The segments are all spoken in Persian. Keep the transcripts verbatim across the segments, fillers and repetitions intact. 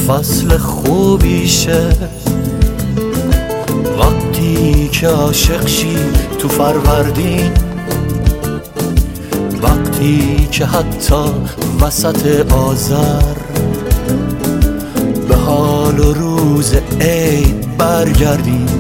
فصل خوبیشه وقتی که عاشق شی تو فروردین، وقتی که حتی وسط آذر به حال و روز عید برگردیم،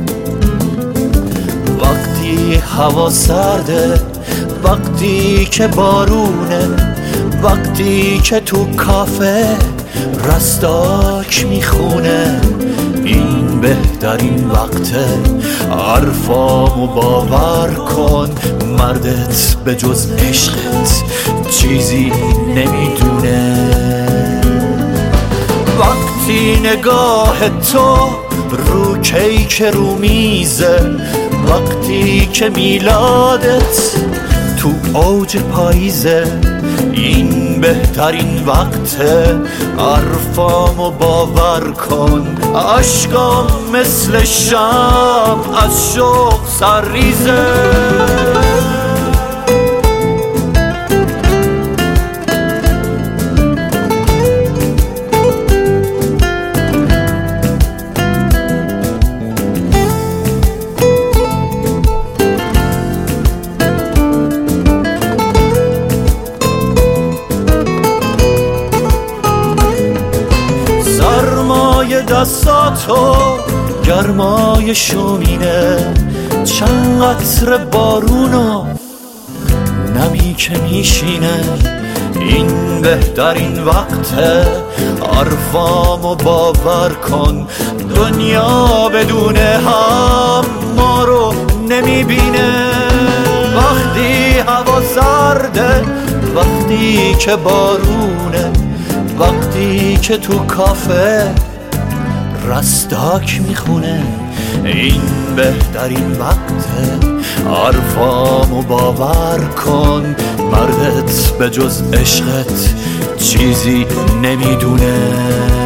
وقتی هوا سرده، وقتی که بارونه، وقتی که تو کافه رستاک میخونه، این بهترین وقته. حرفامو باور کن، مردت به جز عشقت چیزی نمیدونه. وقتی نگاه تو رو کیک رو میزه، وقتی که میلادت تو اوج پاییزه، این بهترین وقته. حرفامو باور کن، عشقام مثل شام از شوق سرریزه. سرمای دستاتو گرمای شومینه، چند قطره بارونو نمی که میشینه، این بهترین وقته. حرفامو باور کن، دنیا بدون هم ما رو نمیبینه. وقتی هوا سرده، وقتی که بارونه، وقتی که تو کافه رستاک میخونه، این بهترین وقته. حرفامو باور کن، مردت به جز عشقت چیزی نمیدونه.